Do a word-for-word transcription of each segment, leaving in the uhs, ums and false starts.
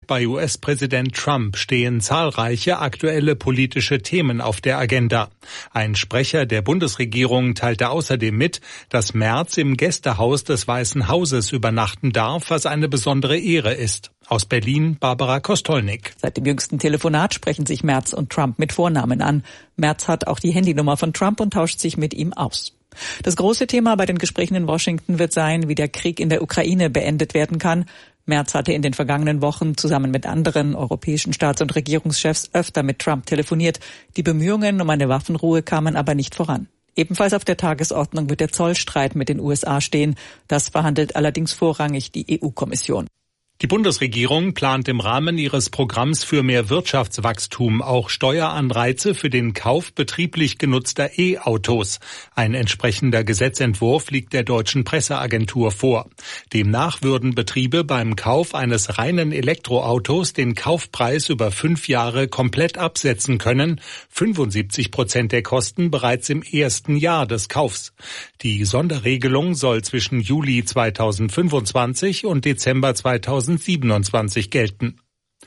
bei U S-Präsident Trump stehen zahlreiche aktuelle politische Themen auf der Agenda. Ein Sprecher der Bundesregierung teilte außerdem mit, dass Merz im Gästehaus des Weißen Hauses übernachten darf, was eine besondere Ehre ist. Aus Berlin Barbara Kostolnik. Seit dem jüngsten Telefonat sprechen sich Merz und Trump mit Vornamen an. Merz hat auch die Handynummer von Trump und tauscht sich mit ihm aus. Das große Thema bei den Gesprächen in Washington wird sein, wie der Krieg in der Ukraine beendet werden kann. Merz hatte in den vergangenen Wochen zusammen mit anderen europäischen Staats- und Regierungschefs öfter mit Trump telefoniert. Die Bemühungen um eine Waffenruhe kamen aber nicht voran. Ebenfalls auf der Tagesordnung wird der Zollstreit mit den U S A stehen. Das verhandelt allerdings vorrangig die E U-Kommission. Die Bundesregierung plant im Rahmen ihres Programms für mehr Wirtschaftswachstum auch Steueranreize für den Kauf betrieblich genutzter E-Autos. Ein entsprechender Gesetzentwurf liegt der Deutschen Presseagentur vor. Demnach würden Betriebe beim Kauf eines reinen Elektroautos den Kaufpreis über fünf Jahre komplett absetzen können, fünfundsiebzig Prozent der Kosten bereits im ersten Jahr des Kaufs. Die Sonderregelung soll zwischen Juli zweitausendfünfundzwanzig und Dezember zweitausendsiebenundzwanzig gelten.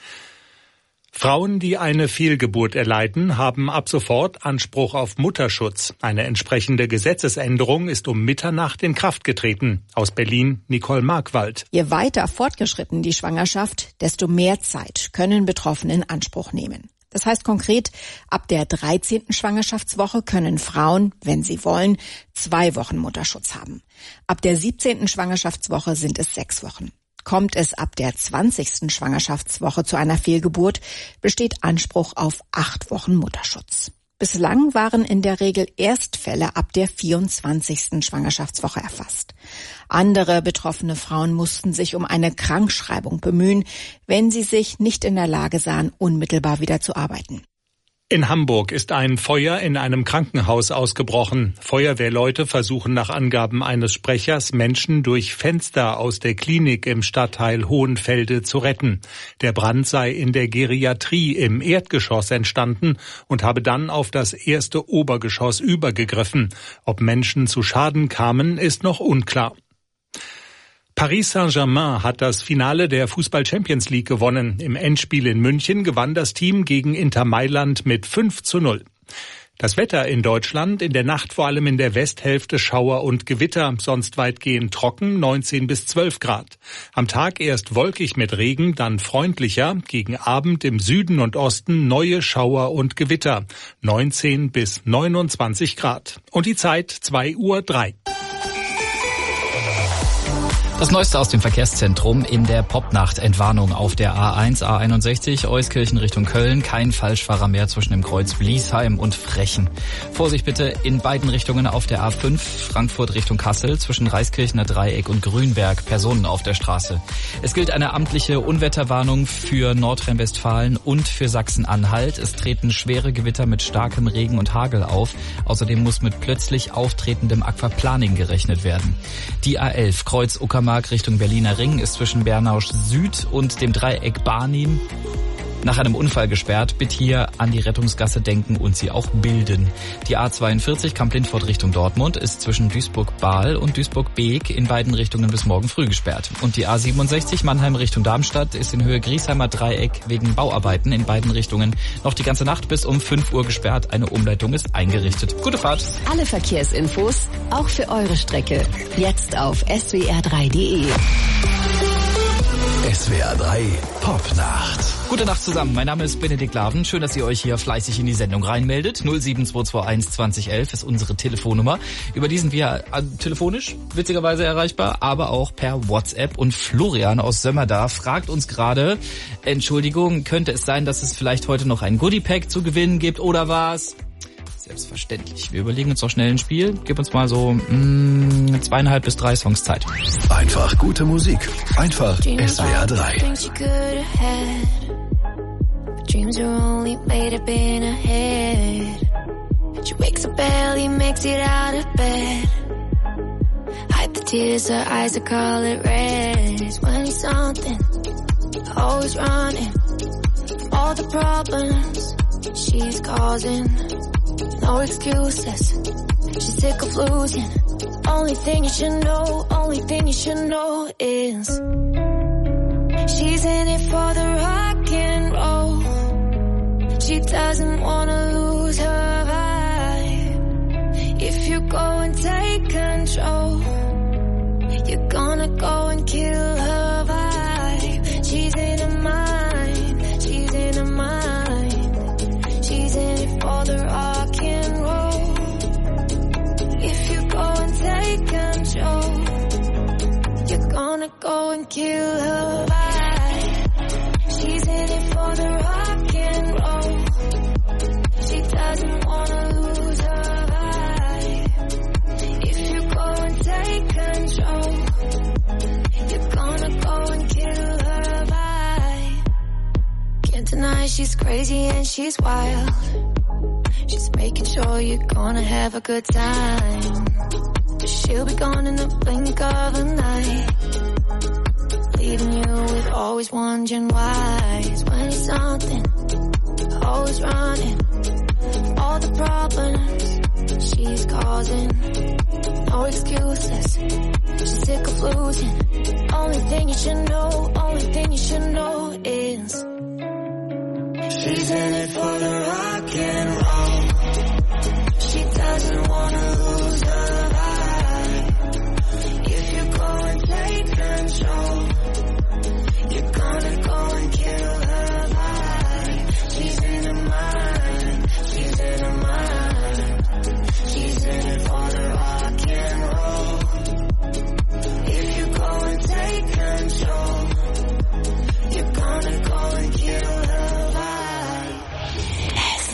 Frauen, die eine Fehlgeburt erleiden, haben ab sofort Anspruch auf Mutterschutz. Eine entsprechende Gesetzesänderung ist um Mitternacht in Kraft getreten. Aus Berlin Nicole Markwald. Je weiter fortgeschritten die Schwangerschaft, desto mehr Zeit können Betroffene in Anspruch nehmen. Das heißt konkret, ab der dreizehnten Schwangerschaftswoche können Frauen, wenn sie wollen, zwei Wochen Mutterschutz haben. Ab der siebzehnten Schwangerschaftswoche sind es sechs Wochen. Kommt es ab der zwanzigsten Schwangerschaftswoche zu einer Fehlgeburt, besteht Anspruch auf acht Wochen Mutterschutz. Bislang waren in der Regel Erstfälle ab der vierundzwanzigsten Schwangerschaftswoche erfasst. Andere betroffene Frauen mussten sich um eine Krankschreibung bemühen, wenn sie sich nicht in der Lage sahen, unmittelbar wieder zu arbeiten. In Hamburg ist ein Feuer in einem Krankenhaus ausgebrochen. Feuerwehrleute versuchen nach Angaben eines Sprechers, Menschen durch Fenster aus der Klinik im Stadtteil Hohenfelde zu retten. Der Brand sei in der Geriatrie im Erdgeschoss entstanden und habe dann auf das erste Obergeschoss übergegriffen. Ob Menschen zu Schaden kamen, ist noch unklar. Paris Saint-Germain hat das Finale der Fußball-Champions League gewonnen. Im Endspiel in München gewann das Team gegen Inter Mailand mit fünf zu null. Das Wetter in Deutschland, in der Nacht vor allem in der Westhälfte Schauer und Gewitter, sonst weitgehend trocken, neunzehn bis zwölf Grad. Am Tag erst wolkig mit Regen, dann freundlicher, gegen Abend im Süden und Osten neue Schauer und Gewitter, neunzehn bis neunundzwanzig Grad. Und die Zeit zwei Uhr drei. Das Neueste aus dem Verkehrszentrum in der Popnacht. Entwarnung auf der A eins, A einundsechzig, Euskirchen Richtung Köln. Kein Falschfahrer mehr zwischen dem Kreuz Bliesheim und Frechen. Vorsicht bitte in beiden Richtungen auf der A fünf, Frankfurt Richtung Kassel, zwischen Reiskirchener Dreieck und Grünberg. Personen auf der Straße. Es gilt eine amtliche Unwetterwarnung für Nordrhein-Westfalen und für Sachsen-Anhalt. Es treten schwere Gewitter mit starkem Regen und Hagel auf. Außerdem muss mit plötzlich auftretendem Aquaplaning gerechnet werden. Die A elf, Kreuz Uckermark Richtung Berliner Ring, ist zwischen Bernausch Süd und dem Dreieck Barnim nach einem Unfall gesperrt. Bitte hier an die Rettungsgasse denken und sie auch bilden. Die A zweiundvierzig Kamp-Lindfort Richtung Dortmund ist zwischen Duisburg-Bahl und Duisburg-Beek in beiden Richtungen bis morgen früh gesperrt. Und die A siebenundsechzig Mannheim Richtung Darmstadt ist in Höhe Griesheimer Dreieck wegen Bauarbeiten in beiden Richtungen noch die ganze Nacht bis um fünf Uhr gesperrt. Eine Umleitung ist eingerichtet. Gute Fahrt. Alle Verkehrsinfos, auch für eure Strecke, jetzt auf S W R drei punkt de. S W R drei Popnacht. Gute Nacht zusammen, mein Name ist Benedikt Laven. Schön, dass ihr euch hier fleißig in die Sendung reinmeldet. null sieben zwei zwei eins zwanzig elf ist unsere Telefonnummer. Über die sind wir äh, telefonisch, witzigerweise erreichbar, aber auch per WhatsApp. Und Florian aus Sömmerda fragt uns gerade, Entschuldigung, könnte es sein, dass es vielleicht heute noch ein Goodie-Pack zu gewinnen gibt oder was? Selbstverständlich. Wir überlegen uns doch schnell ein Spiel. Gib uns mal so mh, zweieinhalb bis drei Songs Zeit. Einfach gute Musik. Einfach S W R drei. Dreams are only made up in her head. She wakes up early, makes it out of bed. Hide the tears, her eyes are color red. It's when you're something, always running from all the problems she's causing. No excuses, she's sick of losing. Only thing you should know, only thing you should know is she's in it for the ride. doesn't wanna lose her vibe. If you go and take control, you're gonna go and kill her vibe. She's in her mind, she's in her mind. She's in it for the rock and roll. If you go and take control, you're gonna go and kill her vibe. She's in it for the rock and roll. She doesn't wanna lose her vibe. If you go and take control, you're gonna go and kill her vibe. Can't deny she's crazy and she's wild. She's making sure you're gonna have a good time. But she'll be gone in the blink of an eye, leaving you with always wondering why. It's twenty something, always running all the problems she's causing. No excuses, she's sick of losing. Only thing you should know, only thing you should know is she's in it for the rock and roll. She doesn't wanna lose her vibe. If you go and take control, you're gonna go and kill her vibe. She's in her mind, she's in her mind. She's in it for the rock and roll. If you go and take control, you're gonna go and kill her vibe.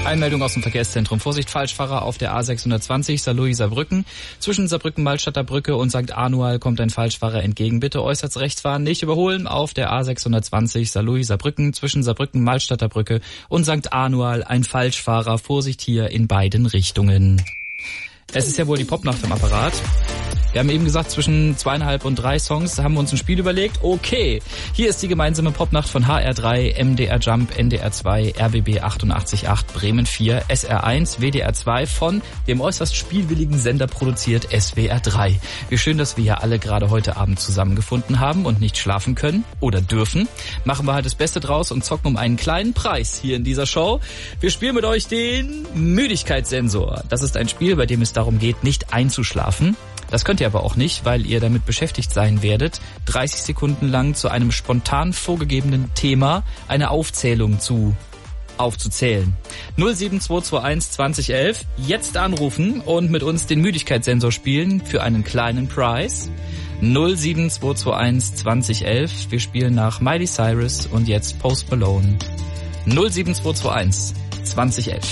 Einmeldung aus dem Verkehrszentrum. Vorsicht, Falschfahrer auf der A sechshundertzwanzig, Saarlouis-Saarbrücken. Zwischen Saarbrücken-Malstadter Brücke und Sankt Anual kommt ein Falschfahrer entgegen. Bitte äußerst rechts fahren, nicht überholen auf der A sechshundertzwanzig, Saarlouis-Saarbrücken. Zwischen Saarbrücken-Malstadter Brücke und Sankt Anual ein Falschfahrer. Vorsicht hier in beiden Richtungen. Es ist ja wohl die Popnacht am Apparat. Wir haben eben gesagt, zwischen zweieinhalb und drei Songs haben wir uns ein Spiel überlegt. Okay, hier ist die gemeinsame Popnacht von H R drei, M D R Jump, N D R zwei, R B B achtundachtzig Komma acht, Bremen vier, S R eins, W D R zwei von dem äußerst spielwilligen Sender produziert S W R drei. Wie schön, dass wir ja alle gerade heute Abend zusammengefunden haben und nicht schlafen können oder dürfen. Machen wir halt das Beste draus und zocken um einen kleinen Preis hier in dieser Show. Wir spielen mit euch den Müdigkeitssensor. Das ist ein Spiel, bei dem es darum geht, nicht einzuschlafen. Das könnt ihr aber auch nicht, weil ihr damit beschäftigt sein werdet, dreißig Sekunden lang zu einem spontan vorgegebenen Thema eine Aufzählung zu aufzuzählen. null sieben zwei zwei eins zwanzig elf, jetzt anrufen und mit uns den Müdigkeitssensor spielen für einen kleinen Preis. null sieben zwei zwei eins zwanzig elf, wir spielen nach Miley Cyrus und jetzt Post Malone. null sieben zwei zwei eins zwanzig elf.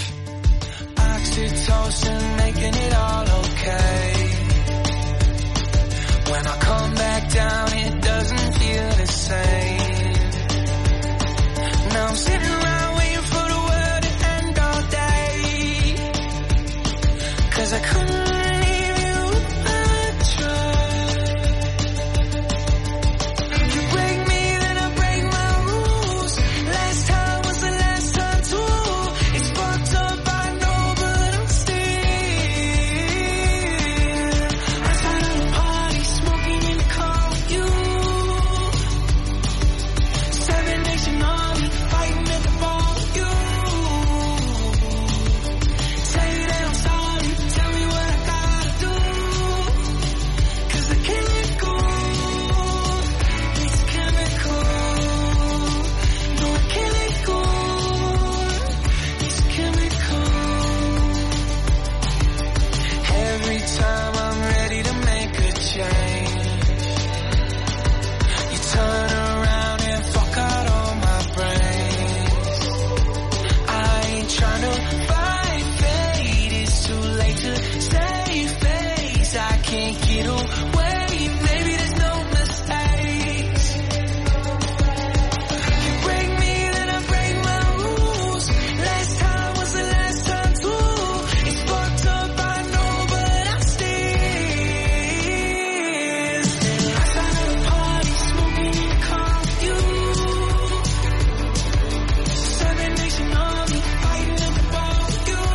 When I come back down, it doesn't feel the same. Now I'm sitting around waiting for the world to end all day. Cause I couldn't leave you untried. You break me, then I break my rules. Last time was the last time too. It's fucked up, I know, but I'm still outside of the party, smoking in the car with you. Seven Nation Army, fighting at the bar with you. Say that I'm sorry, tell me what I gotta do. Cause I can't let go. It's chemical. No, I can't let go. It's chemical. Every time I'm ready to make a change, you turn around and fuck out all my brains. I ain't trying to fight fate, it's too late to save face. I can't get away, maybe there's no mistakes. You break me, then I break my rules. Last time was the last time too. It's fucked up, I know, but I still outside of the party, smoking in the car with you. Seven Nation Army, fighting at the bar with you.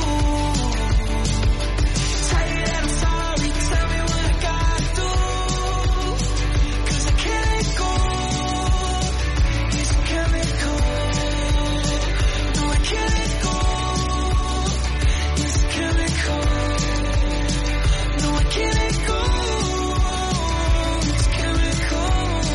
Tell you that I'm sorry, tell me what I gotta do. Cause I can't let go. It's chemical. No, I can't let go. It's chemical. No, I can't let go. It's chemical.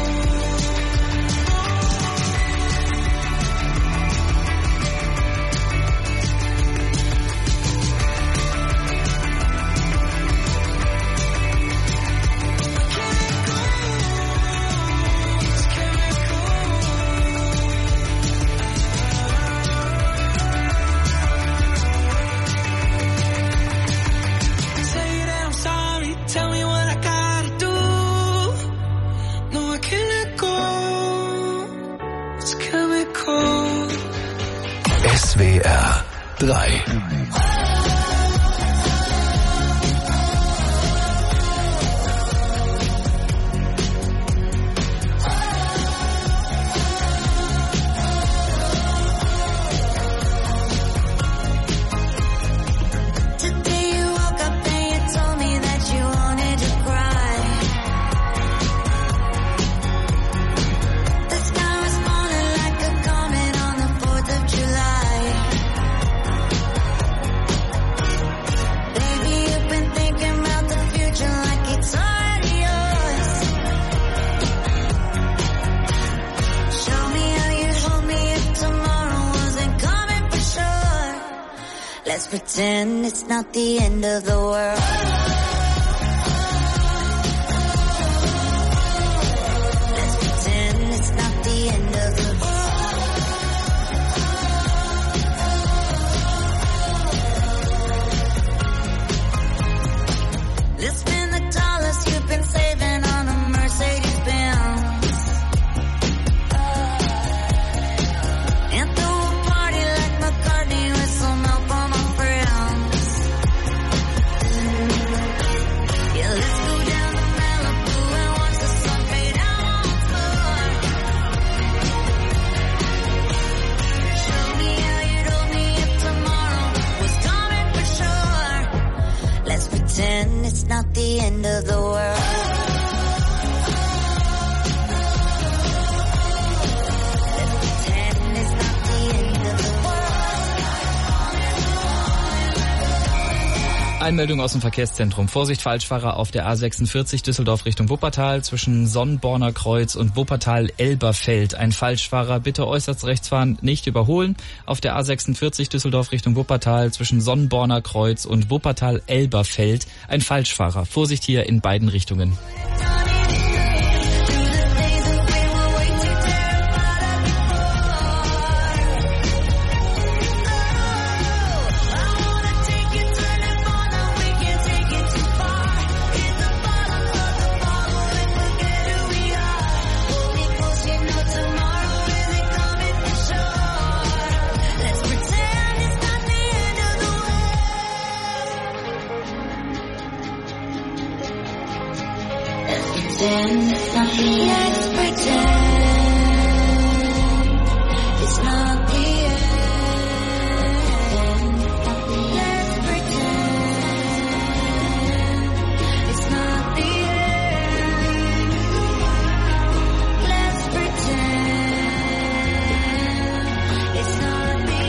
Say that I'm sorry, tell me what I gotta do. No, I can't let go. It's chemical. S W R drei. Today you woke up and you told me that you wanted to cry. The sky responded like a comet on the fourth of July. Baby, you've been thinking about the future like it's already yours. Show me how you'd hold me if tomorrow wasn't coming for sure. Let's pretend it's not the end of the world. Let's pretend it's not the end of the world. the end of the world. Einmeldung aus dem Verkehrszentrum. Vorsicht, Falschfahrer auf der A sechsundvierzig Düsseldorf Richtung Wuppertal zwischen Sonnborner Kreuz und Wuppertal-Elberfeld. Ein Falschfahrer, bitte äußerst rechts fahren, nicht überholen. Auf der A sechsundvierzig Düsseldorf Richtung Wuppertal zwischen Sonnborner Kreuz und Wuppertal-Elberfeld. Ein Falschfahrer. Vorsicht hier in beiden Richtungen. Let's pretend it's not the end. Let's pretend it's not the end. Let's pretend it's not the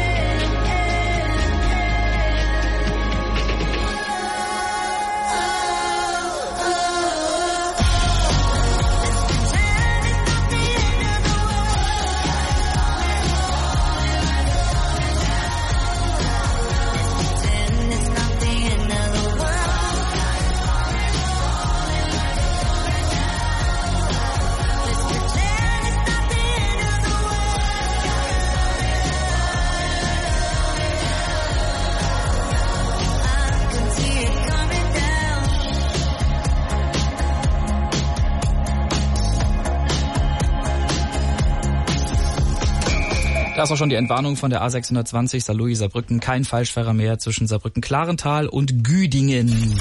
Das war schon die Entwarnung von der A sechshundertzwanzig Saarlouis Saarbrücken. Kein Falschfahrer mehr zwischen Saarbrücken-Klarental und Güdingen.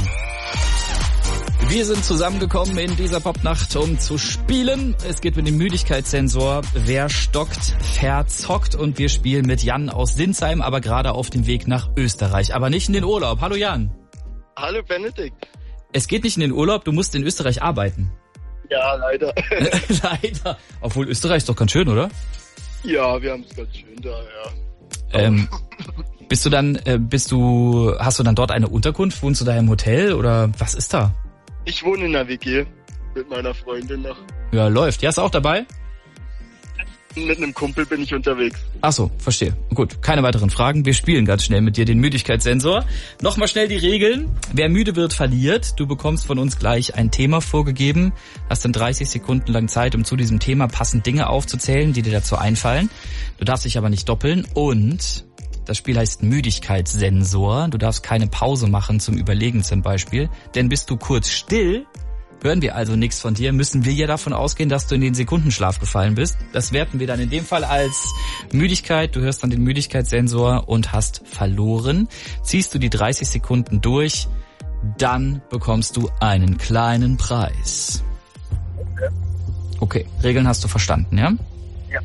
Wir sind zusammengekommen in dieser Popnacht, um zu spielen. Es geht mit dem Müdigkeitssensor. Wer stockt, verzockt. Und wir spielen mit Jan aus Sinsheim, aber gerade auf dem Weg nach Österreich. Aber nicht in den Urlaub. Hallo Jan. Hallo Benedikt. Es geht nicht in den Urlaub, du musst in Österreich arbeiten. Ja, leider. Leider. Obwohl Österreich ist doch ganz schön, oder? Ja, wir haben es ganz schön da, ja. Ähm, bist du dann, äh, bist du, hast du dann dort eine Unterkunft? Wohnst du da im Hotel oder was ist da? Ich wohne in einer W G mit meiner Freundin noch. Ja, läuft. Ja, ist auch dabei? Mit einem Kumpel bin ich unterwegs. Ach so, verstehe. Gut, keine weiteren Fragen. Wir spielen ganz schnell mit dir den Müdigkeitssensor. Nochmal schnell die Regeln. Wer müde wird, verliert. Du bekommst von uns gleich ein Thema vorgegeben. Hast dann dreißig Sekunden lang Zeit, um zu diesem Thema passend Dinge aufzuzählen, die dir dazu einfallen. Du darfst dich aber nicht doppeln und das Spiel heißt Müdigkeitssensor. Du darfst keine Pause machen zum Überlegen zum Beispiel. Denn bist du kurz still, hören wir also nichts von dir, müssen wir ja davon ausgehen, dass du in den Sekundenschlaf gefallen bist. Das werten wir dann in dem Fall als Müdigkeit. Du hörst dann den Müdigkeitssensor und hast verloren. Ziehst du die dreißig Sekunden durch, dann bekommst du einen kleinen Preis. Okay, Regeln hast du verstanden, ja? Ja.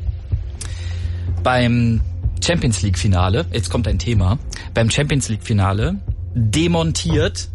Beim Champions League Finale, jetzt kommt ein Thema, beim Champions League Finale demontiert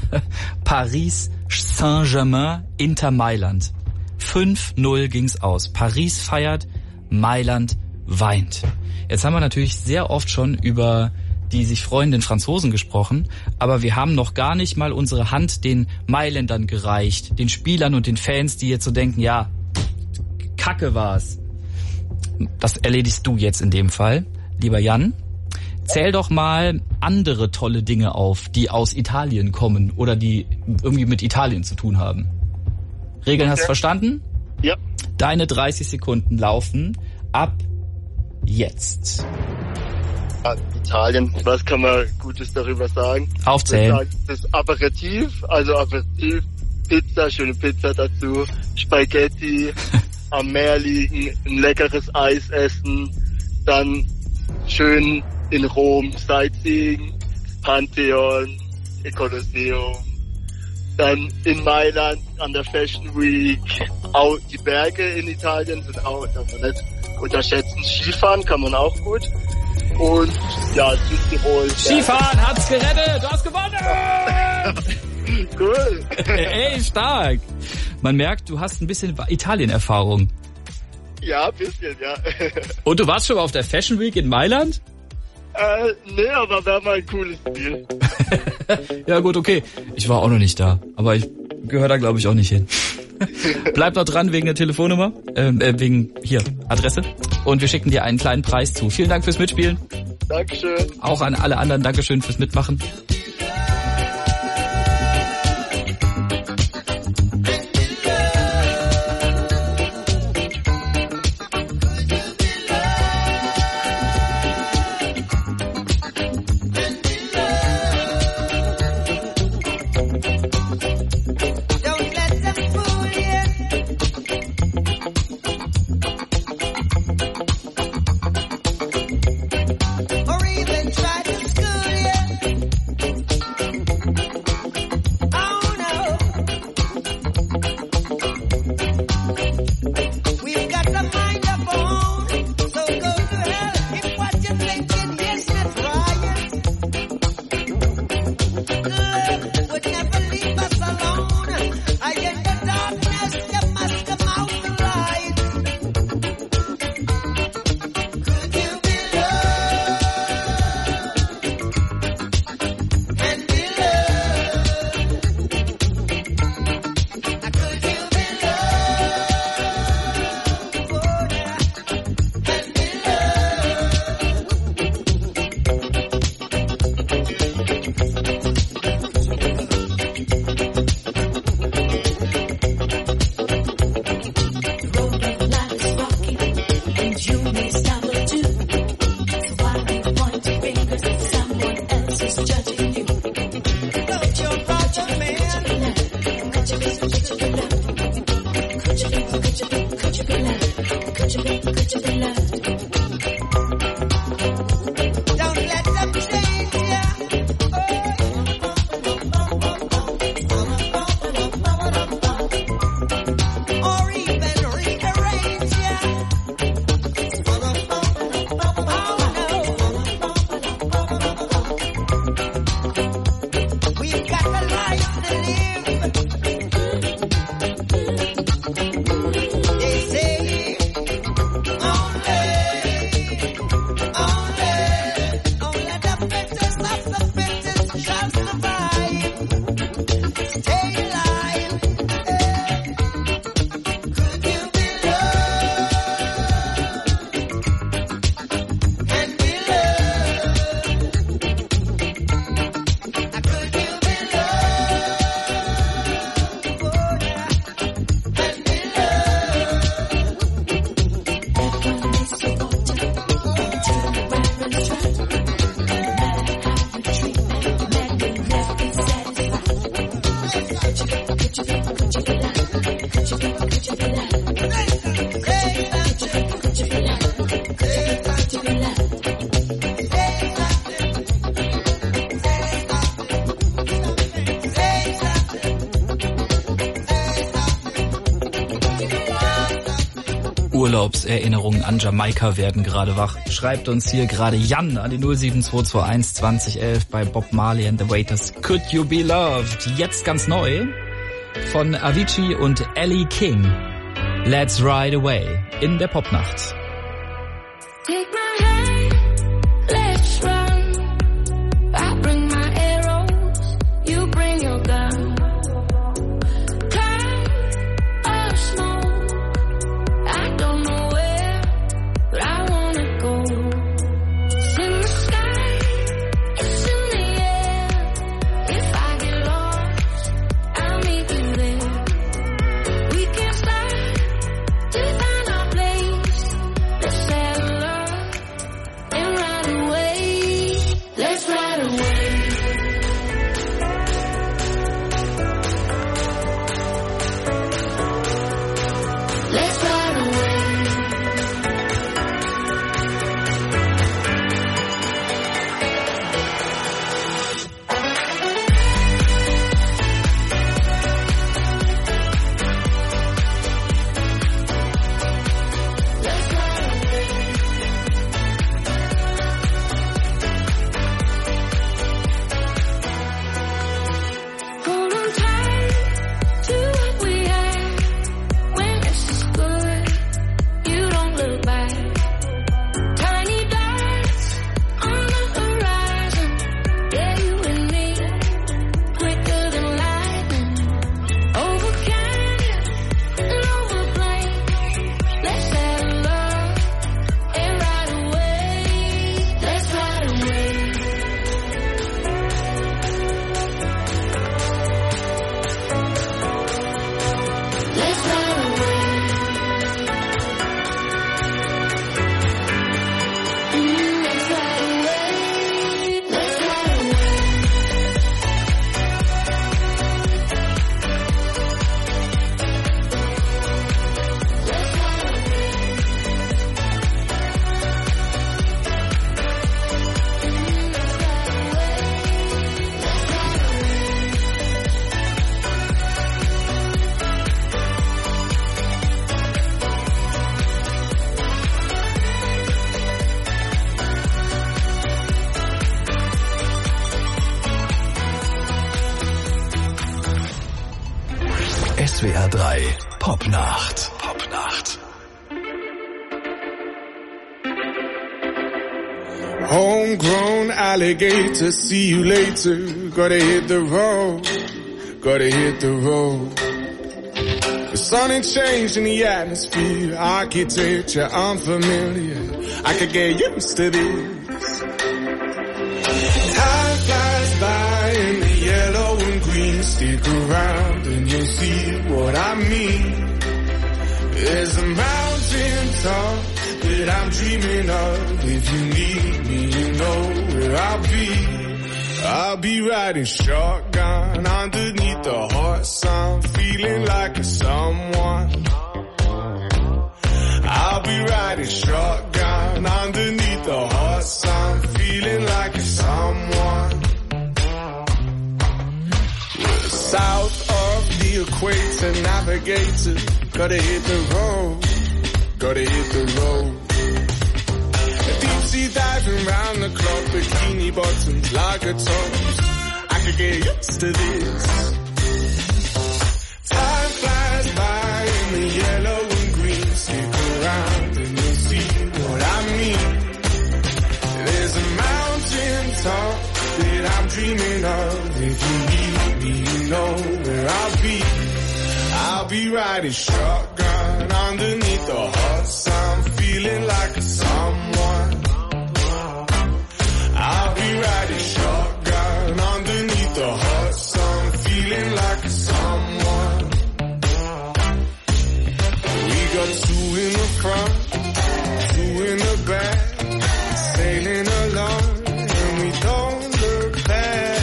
Paris Saint-Germain Inter Mailand. fünf null ging's aus. Paris feiert, Mailand weint. Jetzt haben wir natürlich sehr oft schon über die sich freuenden Franzosen gesprochen, aber wir haben noch gar nicht mal unsere Hand den Mailändern gereicht, den Spielern und den Fans, die jetzt so denken, ja, Kacke war's. Das erledigst du jetzt in dem Fall, lieber Jan. Zähl doch mal andere tolle Dinge auf, die aus Italien kommen oder die irgendwie mit Italien zu tun haben. Regeln hast du verstanden? Ja. Deine dreißig Sekunden laufen ab jetzt. Ja, Italien, was kann man Gutes darüber sagen? Aufzählen. Das Aperitif, also Aperitif, Pizza, schöne Pizza dazu, Spaghetti, am Meer liegen, ein leckeres Eis essen, dann schön in Rom Sightseeing, Pantheon, Kolosseum, dann in Mailand an der Fashion Week, auch die Berge in Italien sind auch, darf man nicht unterschätzen, Skifahren kann man auch gut und ja, Südtirol. Skifahren hat's gerettet, du hast gewonnen! Cool. Ey, stark. Man merkt, du hast ein bisschen Italien-Erfahrung. Ja, ein bisschen, ja. Und du warst schon mal auf der Fashion Week in Mailand? Äh, nee, aber wäre mal ein cooles Ziel. Ja gut, okay. Ich war auch noch nicht da, aber ich gehöre da glaube ich auch nicht hin. Bleib noch dran wegen der Telefonnummer, äh, wegen, hier, Adresse. Und wir schicken dir einen kleinen Preis zu. Vielen Dank fürs Mitspielen. Dankeschön. Auch an alle anderen, Dankeschön fürs Mitmachen. Urlaubserinnerungen an Jamaika werden gerade wach. Schreibt uns hier gerade Jan an die null sieben zwei zwei eins zwanzig elf bei Bob Marley and the Waiters. Could You Be Loved? Jetzt ganz neu von Avicii und Ellie King. Let's Ride Away in der Popnacht. Let's S W R drei Popnacht. Popnacht. Homegrown alligator, see you later. Gotta hit the road, gotta hit the road. The sun ain't changed in the atmosphere, architecture unfamiliar. I could get used to this. Time flies by in the yellow and green. Stick around and you'll see what I mean. There's a mountain top that I'm dreaming of. If you need me, you know where I'll be. I'll be riding shotgun underneath the hot sun, feeling like a someone. I'll be riding shotgun underneath the hot sun, feeling like a someone. We're south of the equator, navigator, gotta hit the road, gotta hit the road. Deep sea diving round the clock, bikini bottoms, lager tops. I could get used to this. Time flies by in the yellow and green. Stick around and you'll see what I mean. There's a mountain top that I'm dreaming of. If you need me, you know where I'll be. I'll be riding shotgun underneath the hot sun, feeling like a someone. I'll be riding shotgun underneath the hot sun, feeling like a someone. We got two in the front, two in the back, sailing along, and we don't look back.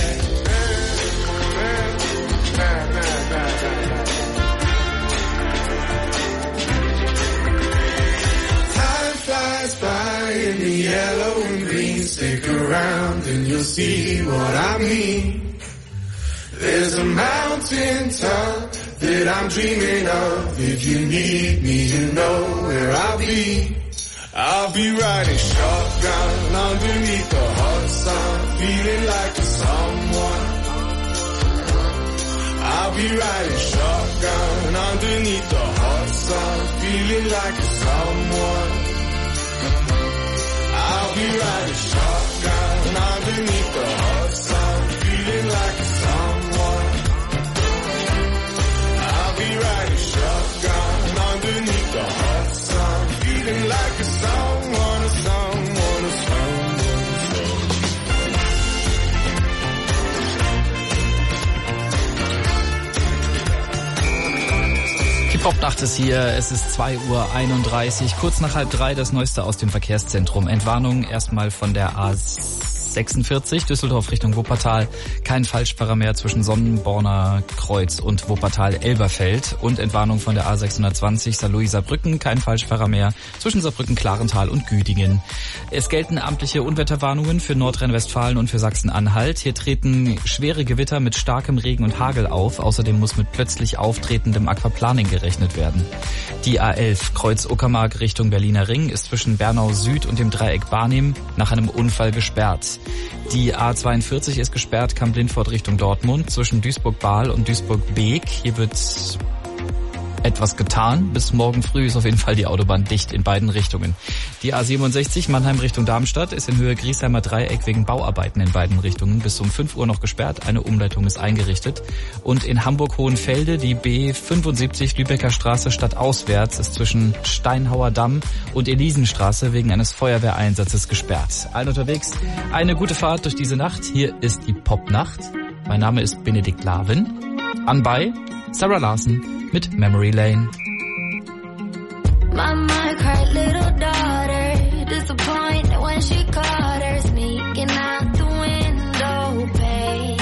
By in the yellow and green, stick around and you'll see what I mean. There's a mountain top that I'm dreaming of. If you need me, you know where I'll be. I'll be riding shotgun underneath the hot sun, feeling like a someone. I'll be riding shotgun underneath the hot sun, feeling like a someone. I'll be riding shotgun underneath the hot sun, feeling like a someone. I'll be riding shotgun underneath the hot sun, feeling like a someone, a someone, a someone, Die Popnacht ist hier, es ist zwei Uhr einunddreißig, kurz nach halb drei das Neueste aus dem Verkehrszentrum. Entwarnung erstmal von der A sechsundvierzig, Düsseldorf Richtung Wuppertal. Kein Falschfahrer mehr zwischen Sonnenborner Kreuz und Wuppertal-Elberfeld. Und Entwarnung von der A sechshundertzwanzig, Saarlouis-Saarbrücken. Kein Falschfahrer mehr zwischen Saarbrücken-Klarental und Güdingen. Es gelten amtliche Unwetterwarnungen für Nordrhein-Westfalen und für Sachsen-Anhalt. Hier treten schwere Gewitter mit starkem Regen und Hagel auf. Außerdem muss mit plötzlich auftretendem Aquaplaning gerechnet werden. Die A elf, Kreuz Uckermark Richtung Berliner Ring, ist zwischen Bernau Süd und dem Dreieck Barnim nach einem Unfall gesperrt. Die A zweiundvierzig ist gesperrt, Kamp-Lindfort Richtung Dortmund, zwischen Duisburg-Bahl und Duisburg-Beek. Hier wird etwas getan. Bis morgen früh ist auf jeden Fall die Autobahn dicht in beiden Richtungen. Die A siebenundsechzig, Mannheim Richtung Darmstadt, ist in Höhe Griesheimer Dreieck wegen Bauarbeiten in beiden Richtungen bis um fünf Uhr noch gesperrt. Eine Umleitung ist eingerichtet. Und in Hamburg-Hohenfelde die B fünfundsiebzig, Lübecker Straße stadtauswärts, ist zwischen Steinhauer Damm und Elisenstraße wegen eines Feuerwehreinsatzes gesperrt. Allen unterwegs eine gute Fahrt durch diese Nacht. Hier ist die Popnacht. Mein Name ist Benedikt Laven. Anbei Sarah Larson mit Memory Lane. Mama cried, little daughter, disappointed when she caught her sneaking out the window pane.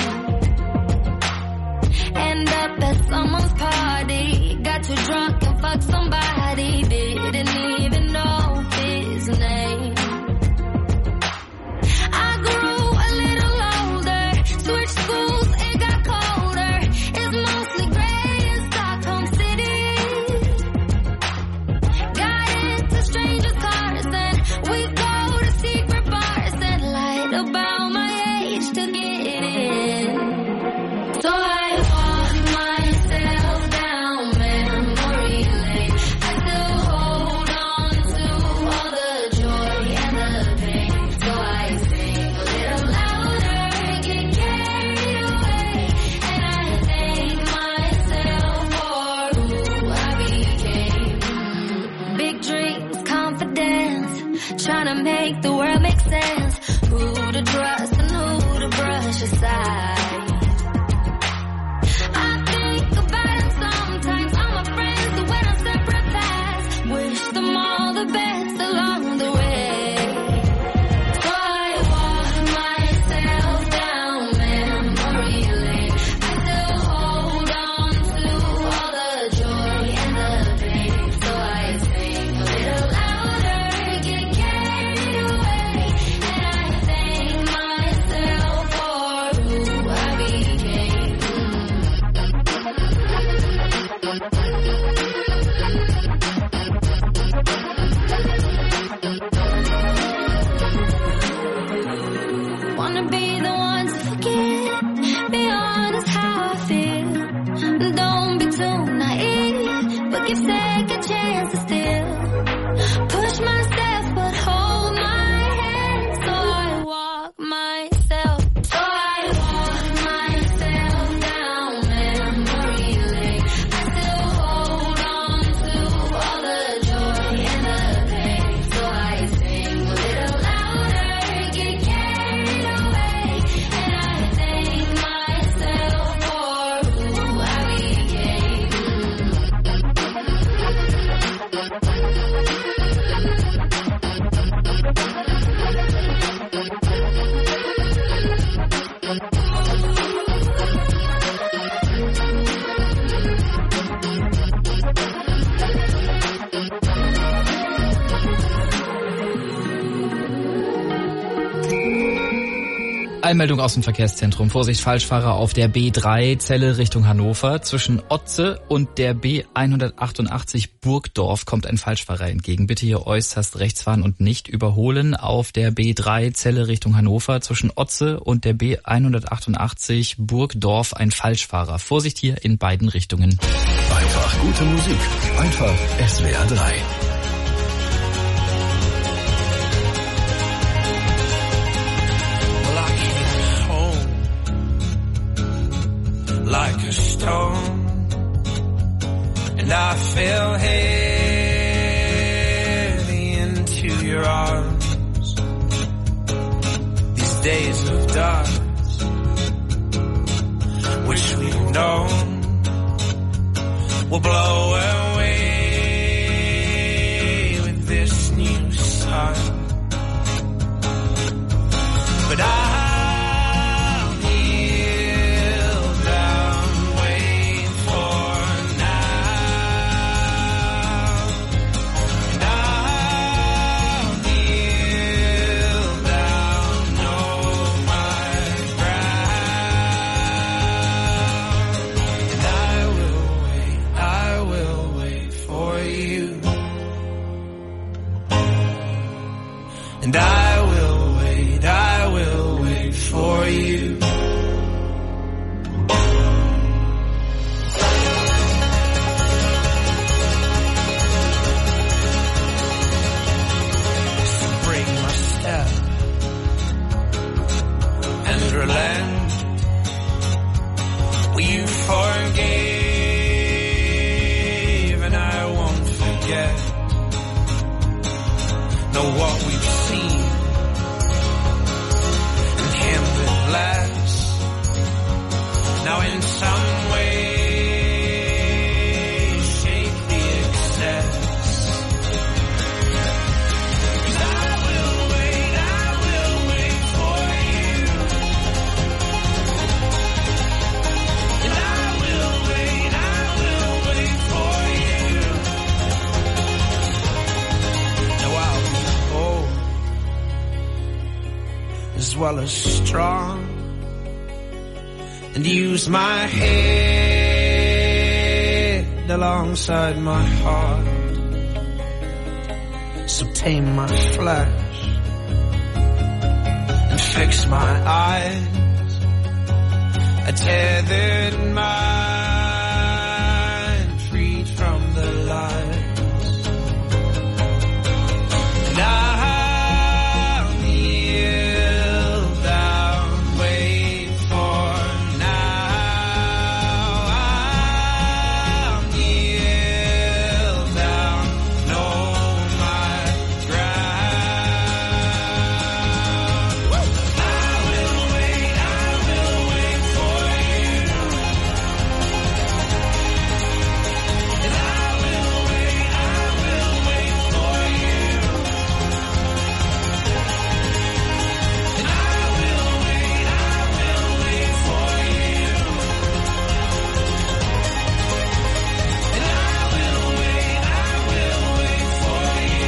End up at someone's party, got too drunk and fucked somebody, didn't even know his name. I grew a little older, switched schools, it got colder, it's mostly gray in Stockholm City. Got into wanna be the one to forget. Be honest how I feel. Don't be too naive, but give second chances still. Push myself, but hold my hand. So I walk myself. So I walk myself down memory lane. I still hold on to all the joy and the pain. So I sing a little louder, get carried away, and I thank myself for who I became. Einmeldung aus dem Verkehrszentrum. Vorsicht, Falschfahrer auf der B drei Celle Richtung Hannover. Zwischen Otze und der B hundertachtundachtzig Burgdorf kommt ein Falschfahrer entgegen. Bitte hier äußerst rechts fahren und nicht überholen. Auf der B drei Celle Richtung Hannover. Zwischen Otze und der B hundertachtundachtzig Burgdorf ein Falschfahrer. Vorsicht hier in beiden Richtungen. Einfach gute Musik. Einfach S W R drei. Like a stone, and I fell heavy into your arms. These days of dark, which we've known, will blow away with this new sun. But I And I will wait, I will wait for you. So break my step and relent. Well, you forgave and I won't forget. Know what we've seen and can't live less. Now in some way shape the excess. 'Cause I will wait, I will wait for you. And I will wait, I will wait for you. Now I'll be bold as well as strong, and use my head alongside my heart. So tame my flesh and fix my eyes. A tethered mind freed from the lies. And I'll kneel down, wait for now. I'll kneel down, know my ground. I will wait, I will wait for you. And I will wait, I will wait for you. And I will wait, I will wait for you. And I will wait, I will wait for you.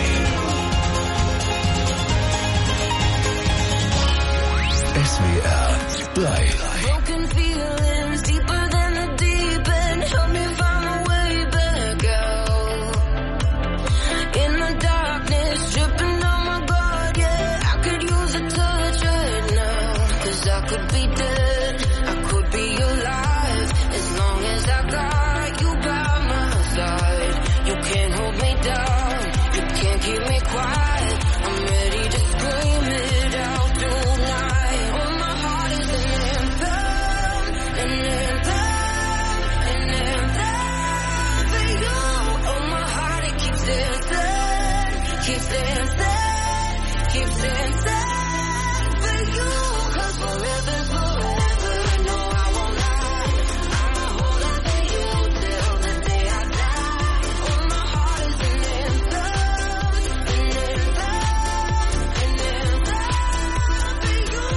S W R drei. Broken feelings deeper than the deep end. Help me find my way back out. In the darkness, tripping on my guard, yeah. I could use a touch right now. could be dead, I could be alive. As long as I got you by my side. You can't hold me down, you can't keep me quiet. I'm ready to scream it out tonight. Oh, my heart is an anthem, an anthem, an anthem for you. Oh, my heart, it keeps dancing, keeps dancing, keeps dancing for you. 'Cause forever's forever, no, I won't lie. I'ma hold on to you till the day I die. Oh, my heart is an anthem, an anthem, an anthem for you.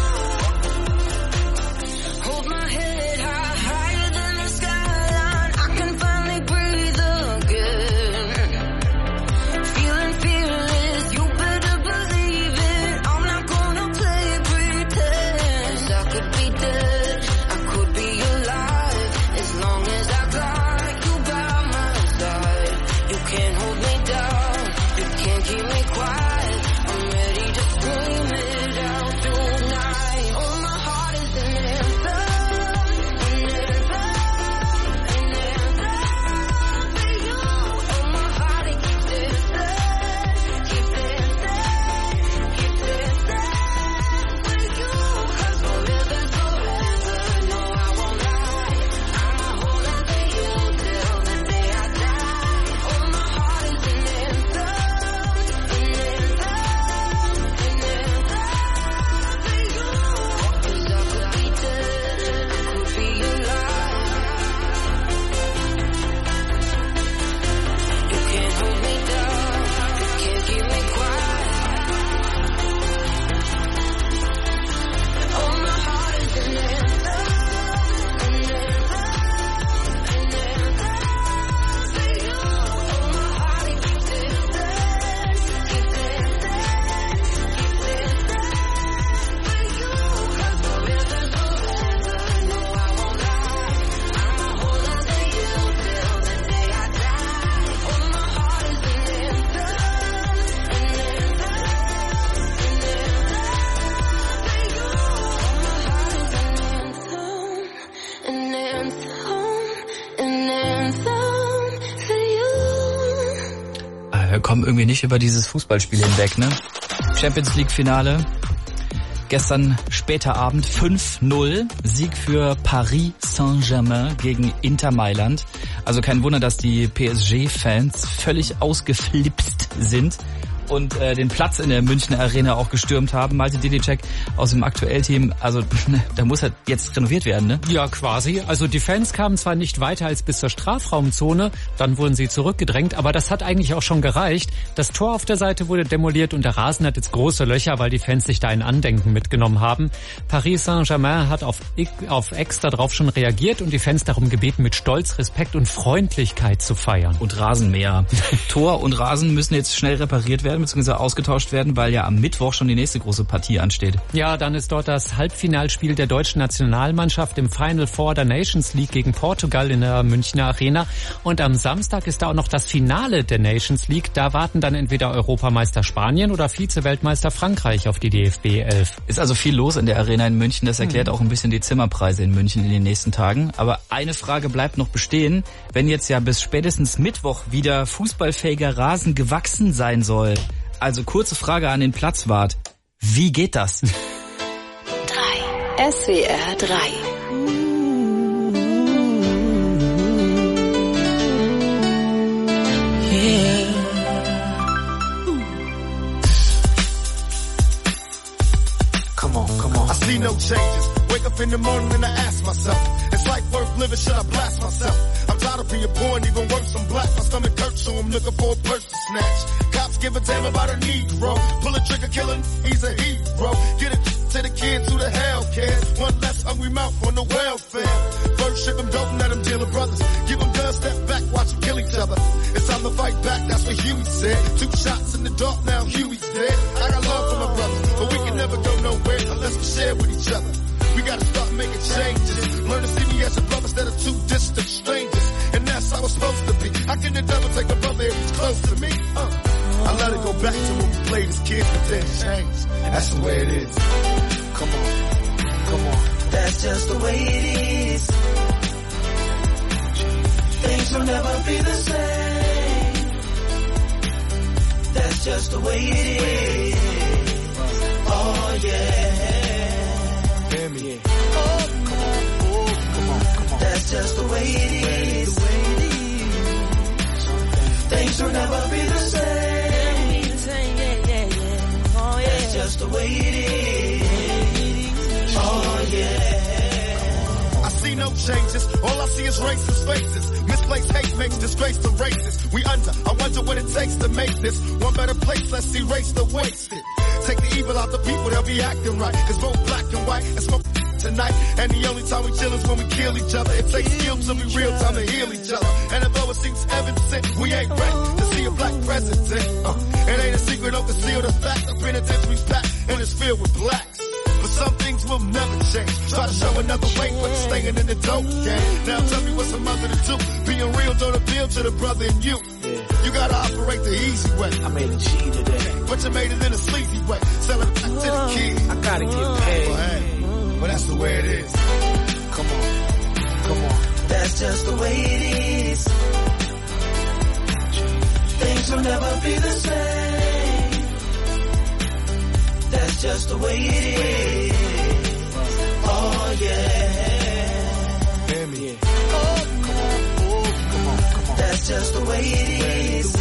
Hold my head high, higher than the skyline. I can finally breathe again. Feeling fearless, you better believe it. I'm not gonna play pretend. I could be dead, I could be alive. As long as I got you by my side. You can't hold me down, you can't keep me quiet. I'm ready to scream it out tonight. Oh, my heart is an anthem, an anthem, an anthem for you. Oh, my heart, it keeps dancing, keeps dancing, keeps dancing for you. 'Cause forever's forever, no, I won't lie. I'ma hold on to you till the day I die. Oh, my heart is an anthem, an anthem, an anthem for you. 'Cause I could be dead, I could be alive. You can't hold me down, you can't keep me quiet. Oh, my heart is an anthem, an anthem, an anthem for you. Oh, my heart, it keeps dancing, keeps dancing, keeps dancing for you. 'Cause forever's forever, no, I won't lie. I'ma hold on to you till the day I die. Oh, my heart is an anthem, an anthem, an anthem for you. Oh, my heart is an anthem, an anthem, an anthem for you. Ah, wir kommen irgendwie nicht über dieses Fußballspiel hinweg, ne? Champions League Finale. Gestern später Abend fünf null, Sieg für Paris Saint-Germain gegen Inter Mailand. Also kein Wunder, dass die P S G-Fans völlig ausgeflipst sind und äh, den Platz in der Münchner Arena auch gestürmt haben. Malte Dedicek aus dem Aktuellteam, also da muss halt jetzt renoviert werden, ne? Ja, quasi. Also die Fans kamen zwar nicht weiter als bis zur Strafraumzone, dann wurden sie zurückgedrängt, aber das hat eigentlich auch schon gereicht. Das Tor auf der Seite wurde demoliert und der Rasen hat jetzt große Löcher, weil die Fans sich da ein Andenken mitgenommen haben. Paris Saint-Germain hat auf, auf X darauf schon reagiert und die Fans darum gebeten, mit Stolz, Respekt und Freundlichkeit zu feiern. Und Rasenmäher. Tor und Rasen müssen jetzt schnell repariert werden bzw. ausgetauscht werden, weil ja am Mittwoch schon die nächste große Partie ansteht. Ja, dann ist dort das Halbfinalspiel der deutschen Nationalmannschaft im Final Four der Nations League gegen Portugal in der Münchner Arena. Und am Samstag ist da auch noch das Finale der Nations League. Da warten dann entweder Europameister Spanien oder Vize-Weltmeister Frankreich auf die D F B elf. Ist also viel los in der Arena in München. Das erklärt mhm. auch ein bisschen die Zimmerpreise in München in den nächsten Tagen. Aber eine Frage bleibt noch bestehen. Wenn jetzt ja bis spätestens Mittwoch wieder fußballfähiger Rasen gewachsen sein soll, also kurze Frage an den Platzwart. Wie geht das? drei. S W R drei. Yeah. Come on, come on. I see no changes. Wake up in the morning and I ask myself, is life worth living? Should I blast myself? I'm tired of being poor and even worse, I'm black. My stomach hurts, so I'm looking for a purse to snatch. Cops give a damn about a Negro. Pull a trigger, killing, he's a hero. Get it to the kids who the hell cares. One less hungry mouth on the welfare. First ship them, don't let them deal with brothers. Give them guns, step back, watch them kill each other. It's time to fight back, that's what Huey said. Two shots in the dark, now Huey's dead. I got love for my brothers, but we can never go nowhere unless we share with each other. We gotta start making changes. Learn to see me as a brother instead of two distant strangers. And that's how it's supposed to be. How can the devil take a brother if he's close to me? Uh, I let it go back to when we played as kids, but then it changed. That's the way it is. Come on, come on. That's just the way it is. Things will never be the same. That's just the way it is. Oh yeah. Hear me. Oh, come on, oh, come on, come on. That's just the way it is. Things will never be the same. Yeah, yeah, yeah. Oh yeah. That's just the way it is. Oh yeah. I see no changes. All I see is racist faces. Misplaced hate makes disgrace to races. We under. I wonder what it takes to make this one better place. Let's erase the wasted. Take the evil out the people, they'll be acting right. Cause both black and white and smoke tonight. And the only time we chill is when we kill each other. It takes skill to be real time to heal each other. And although it seems heaven sent, we ain't ready to see a black president. Uh, it ain't a secret, don't conceal the fact. The penitentiary's packed and it's filled with blacks. But some things will never change. Try to show another way, but you're staying in the dope game. Now tell me what's a mother to do. Being real don't appeal to the brother in you. You gotta operate the easy way. I made a G today. But you made it in a sleazy way. Sell it back to the kid. I gotta get paid. Well, hey, but that's the way it is. Come on. Come on. That's just the way it is. Things will never be the same. That's just the way it is. Oh yeah. Hear me. Oh, come on. Oh, come on, come on. That's just the way it is.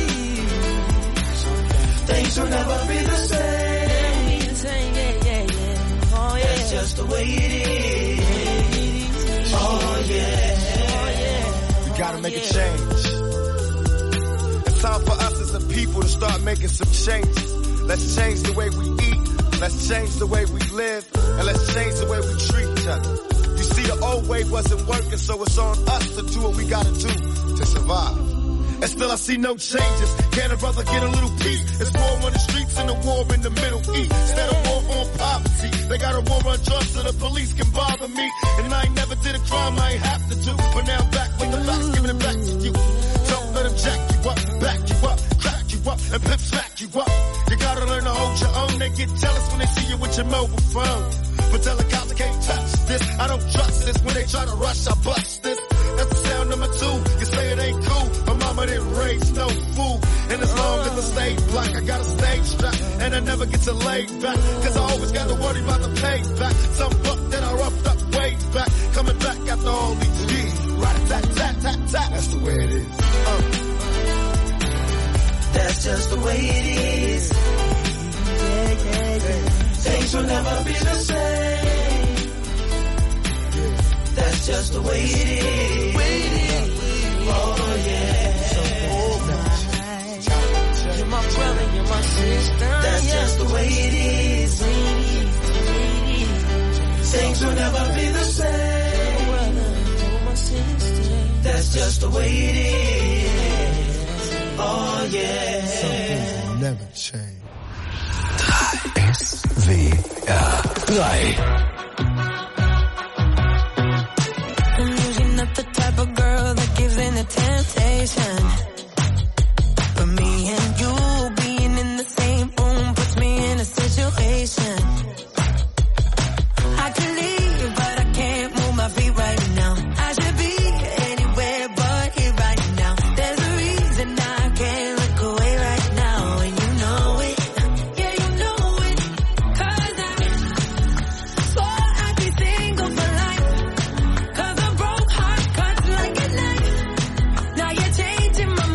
Things will never be the same. Yeah, yeah, yeah. Oh yeah. That's just the way it is. Oh yeah. We gotta make a change. It's time for us as a people to start making some changes. Let's change the way we eat. Let's change the way we live. And let's change the way we treat each other. You see, the old way wasn't working, so it's on us to do what we gotta do to survive. And still I see no changes. Can a brother get a little peace? It's war on the streets and a war in the Middle East. Instead of war on poverty, they got a war on drugs so the police can bother me. And I ain't never did a crime I ain't have to do. But now I'm back with the facts, giving it back to you. Don't let them jack you up, back you up, crack you up, and pimp smack you up. You gotta learn to hold your own. They get jealous when they see you with your mobile phone. But tell the cops I can't touch this. I don't trust this. When they try to rush, I bust this. That's the sound number two. You say it ain't cool. My mama didn't raise no fool. And as long as I stay black, I got a stage strap. And I never get to lay back. Cause I always got to worry about the payback. Some buck that I roughed up way back. Coming back after all these years. Rat-a-tat-tat-tat-tat. That's the way it is. Uh. That's just the way it is. Yeah, yeah, yeah. Things will never be the same. That's just the way it is. Oh yeah. You're my brother, you're my sister. That's just the way it is. Things will never be the same. That's just the way it is. Oh yeah. Some things will never change. S W R drei. I'm usually not the type of girl that gives in to temptation. But me and you being in the same room puts me in a situation. I could leave, but I can't move my feet right now. I should be anywhere but here right now. There's a reason I can't look away right now, and you know it. Yeah, you know it. Cause I swore I'd be single for life. Cause a broke heart cuts like a knife. Now you're changing my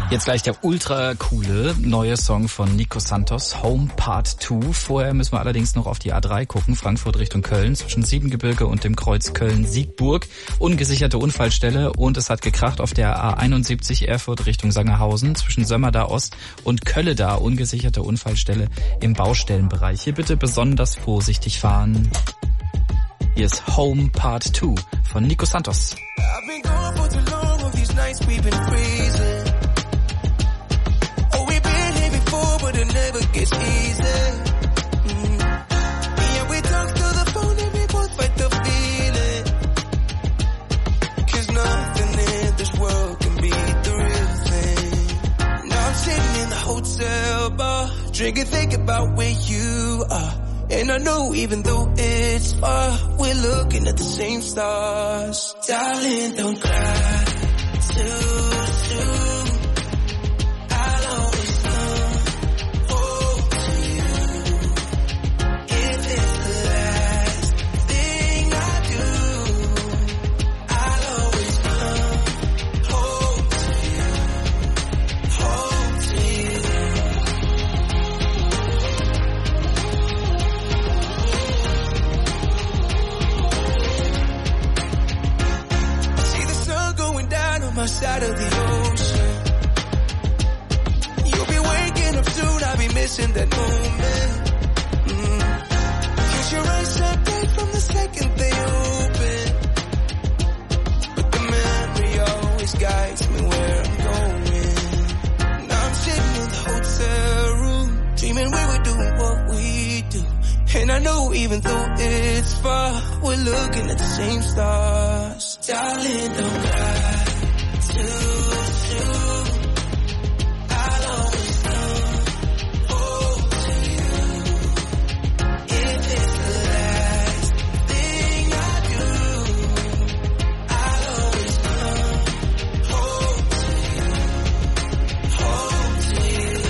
Jetzt gleich der ultra coole neue Song von Nico Santos, Home Part zwei. Vorher müssen wir allerdings noch auf die A drei gucken, Frankfurt Richtung Köln, zwischen Siebengebirge und dem Kreuz Köln-Siegburg. Ungesicherte Unfallstelle und es hat gekracht auf der A einundsiebzig Erfurt Richtung Sangerhausen, zwischen Sömmerda Ost und Kölleda. Ungesicherte Unfallstelle im Baustellenbereich. Hier bitte besonders vorsichtig fahren. Hier ist Home Part zwei von Nico Santos. I've been going for too long, all these nights we've been freezing. Oh, we've been here before, but it never gets easy. Mm. Yeah, we talk to the phone and we both fight the feeling. Cause nothing in this world can beat the real thing. Now I'm sitting in the hotel bar, drinking, thinking about where you are. And I know even though it's far, we're looking at the same stars. Darling, don't cry too soon. I'll always come home to you. If it's the last thing I do, I'll always come home to you, home to you. My side of the ocean. You'll be waking up soon, I'll be missing that moment. Mm. Cause your eyes shine bright from the second they open. But the memory always guides me where I'm going. Now I'm sitting in the hotel room, dreaming we were doing what we do. And I know even though it's far, we're looking at the same stars. Darling, don't cry too soon. I'll always come home to you. If it's the last thing I do, I'll always come home to you, home to you.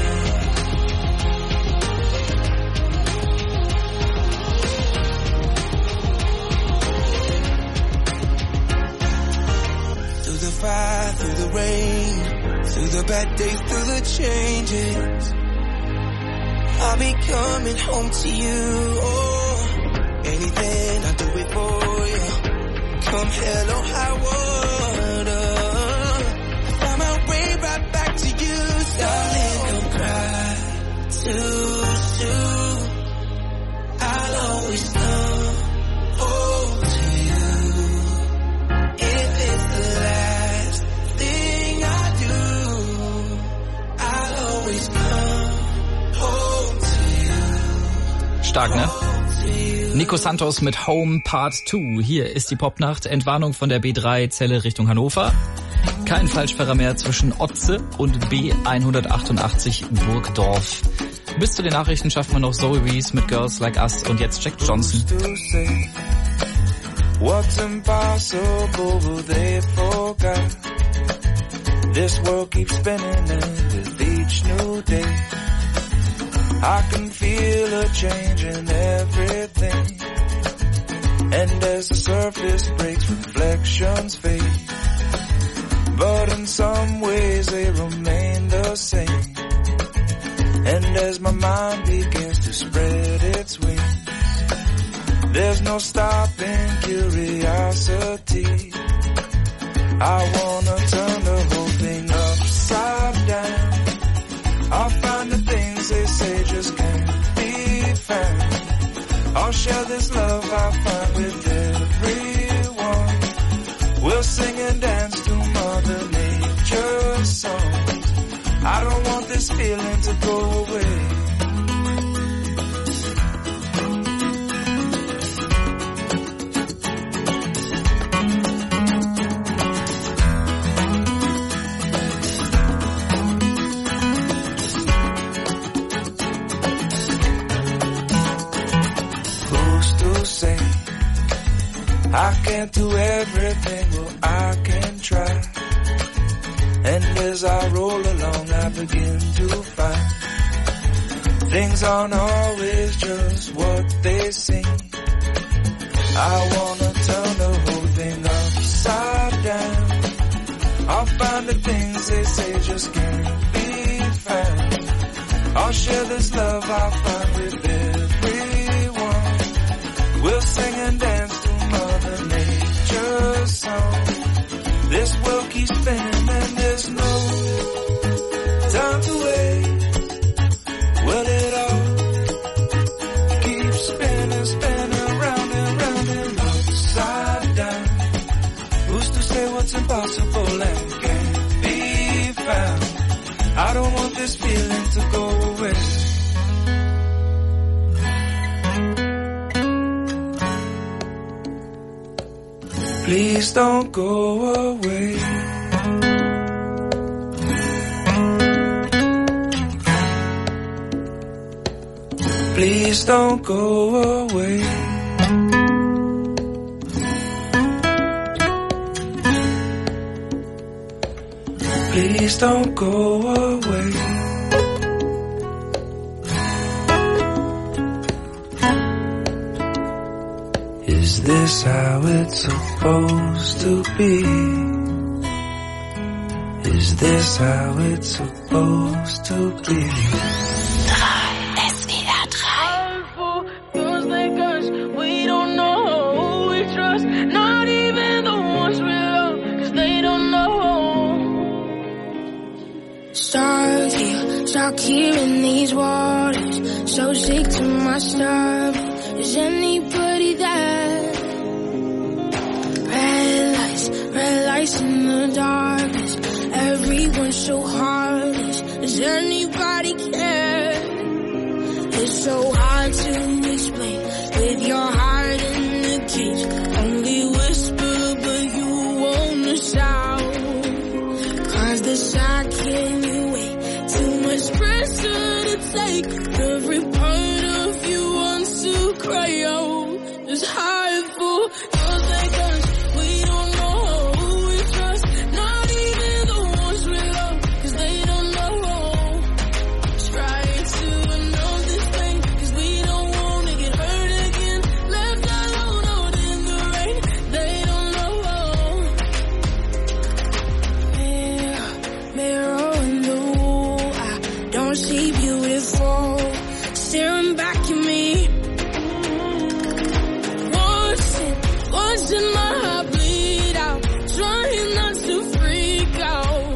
Through the fire, through the rain, through the bad days, through the changes, I'll be coming home to you. Oh, anything I'll do it for you. Come hell or high water, I find my way right back to you. Darling, don't cry too soon. I'll always come home to you. If it's the last thing I do, I'll always come home to you. Stark, ne? Nico Santos mit Home Part zwei. Hier ist die Popnacht. Entwarnung von der B drei Zelle Richtung Hannover. Kein Falschfahrer mehr zwischen Otze und B hundertachtundachtzig Burgdorf. Bis zu den Nachrichten schafft man noch Zoe Rees mit Girls Like Us und jetzt Jack Johnson. What's impossible will they forget? This world keeps spinning and with each new day I can feel a change in everything. And as the surface breaks, reflections fade. But in some ways they remain the same. And as my mind begins to spread its wings, there's no stopping curiosity. I wanna turn the whole thing upside down. I'll find the things they say just can't be found. I'll share this love I find with everyone. We'll sing and dance to Mother Nature's songs. I don't want this feeling to go away. I can't do everything, well I can try. And as I roll along I begin to find things aren't always just what they seem. I wanna turn the whole thing upside down. I'll find the things they say just can't be found. I'll share this love I find with everyone. We'll sing and dance to Mother Nature's song. This world keeps spinning and there's no time to wait. Well, it all keeps spinning, spinning round and round and upside down. Who's to say what's impossible and can't be found? I don't want this feeling to go away. Please don't go away. Please don't go away. Please don't go away. Is this how it's supposed to be? Is this how it's supposed to be? S W R drei. Girls like us, we don't know who we trust. Not even the ones we love, cause they don't know. Stuck here, stuck here in these waters. So sick to my stomach. Is anybody there? Red lights, red lights in the darkness. Everyone's so heartless. Does anybody care? It's so hard to explain with your heart in the cage. Only whisper, but you wanna shout. Cause the shock can you wait. Too much pressure to take. Every part of you wants to cry out. It's hard for girls like us. We don't know who we trust. Not even the ones we love, cause they don't know. Try to know this thing, cause we don't wanna get hurt again. Left alone out in the rain, they don't know. Mirror, mirror in the wall, I don't see beautiful staring back at me. What's in my heart bleed out, trying not to freak out.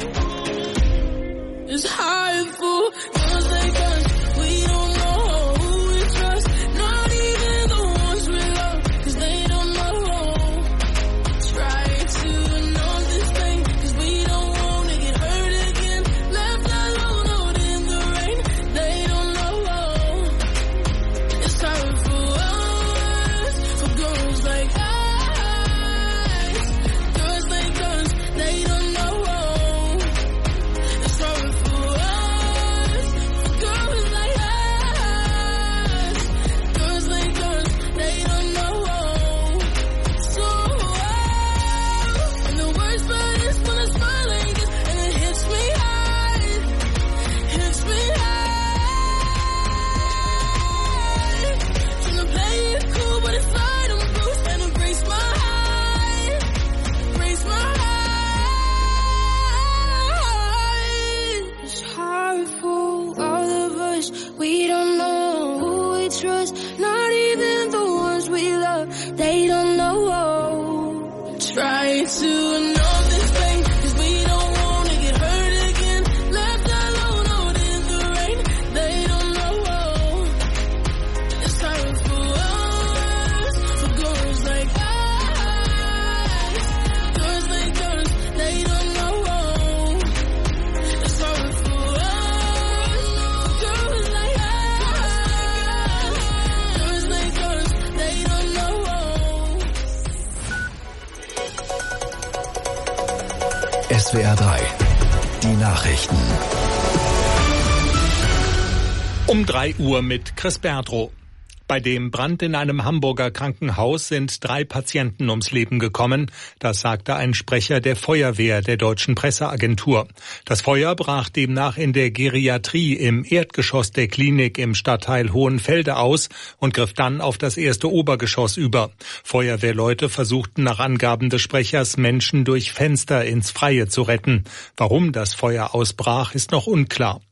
It's hard for girls like us. We don't know who we trust. Not even the ones we love, cause they don't know. Try to know this thing, cause we don't wanna get hurt again. Left alone out in the rain, they don't know. It's hard for us, for girls like us. They don't know. It's hard for us, for girls like us. Girls like us, they don't know. So, and the worst part is when I smile like this, and it hits me hard, hits me hard. Trying to play it cool, but inside I'm bruised, and it breaks my heart, breaks my heart. We don't know who we trust, not even the ones we love, they don't know. Try to know this thing, cause we don't wanna get hurt again. Left alone out in the rain, they don't know. It's time for us, for girls like us. Girls like us, they don't know. It's time for us. S W R drei. Die Nachrichten. Um drei Uhr mit Chris Bertrow. Bei dem Brand in einem Hamburger Krankenhaus sind drei Patienten ums Leben gekommen. Das sagte ein Sprecher der Feuerwehr der Deutschen Presseagentur. Das Feuer brach demnach in der Geriatrie im Erdgeschoss der Klinik im Stadtteil Hohenfelde aus und griff dann auf das erste Obergeschoss über. Feuerwehrleute versuchten nach Angaben des Sprechers, Menschen durch Fenster ins Freie zu retten. Warum das Feuer ausbrach, ist noch unklar.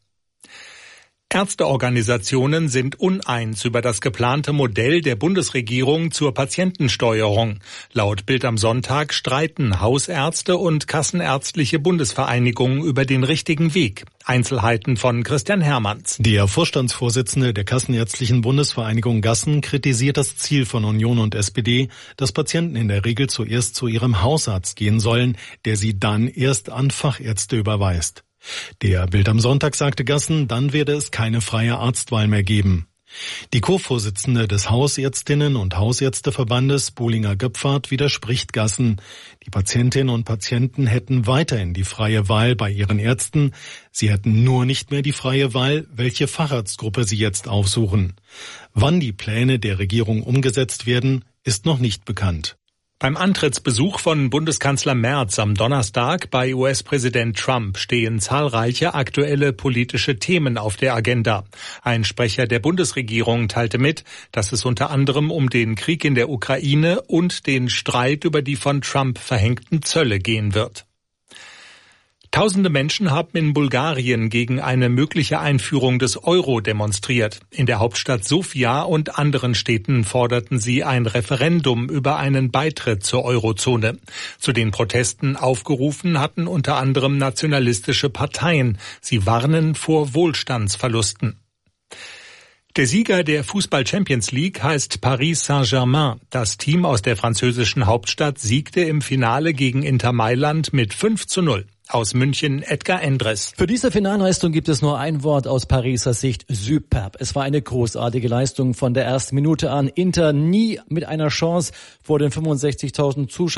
Ärzteorganisationen sind uneins über das geplante Modell der Bundesregierung zur Patientensteuerung. Laut Bild am Sonntag streiten Hausärzte und Kassenärztliche Bundesvereinigung über den richtigen Weg. Einzelheiten von Christian Hermanns. Der Vorstandsvorsitzende der Kassenärztlichen Bundesvereinigung Gassen kritisiert das Ziel von Union und S P D, dass Patienten in der Regel zuerst zu ihrem Hausarzt gehen sollen, der sie dann erst an Fachärzte überweist. Der Bild am Sonntag sagte Gassen, dann werde es keine freie Arztwahl mehr geben. Die Co-Vorsitzende des Hausärztinnen- und Hausärzteverbandes, Buhlinger Göpfert, widerspricht Gassen. Die Patientinnen und Patienten hätten weiterhin die freie Wahl bei ihren Ärzten. Sie hätten nur nicht mehr die freie Wahl, welche Facharztgruppe sie jetzt aufsuchen. Wann die Pläne der Regierung umgesetzt werden, ist noch nicht bekannt. Beim Antrittsbesuch von Bundeskanzler Merz am Donnerstag bei U S-Präsident Trump stehen zahlreiche aktuelle politische Themen auf der Agenda. Ein Sprecher der Bundesregierung teilte mit, dass es unter anderem um den Krieg in der Ukraine und den Streit über die von Trump verhängten Zölle gehen wird. Tausende Menschen haben in Bulgarien gegen eine mögliche Einführung des Euro demonstriert. In der Hauptstadt Sofia und anderen Städten forderten sie ein Referendum über einen Beitritt zur Eurozone. Zu den Protesten aufgerufen hatten unter anderem nationalistische Parteien. Sie warnen vor Wohlstandsverlusten. Der Sieger der Fußball-Champions League heißt Paris Saint-Germain. Das Team aus der französischen Hauptstadt siegte im Finale gegen Inter Mailand mit fünf zu null. Aus München Edgar Endres. Für diese Finalleistung gibt es nur ein Wort aus Pariser Sicht: superb. Es war eine großartige Leistung von der ersten Minute an. Inter nie mit einer Chance vor den fünfundsechzigtausend Zuschauern.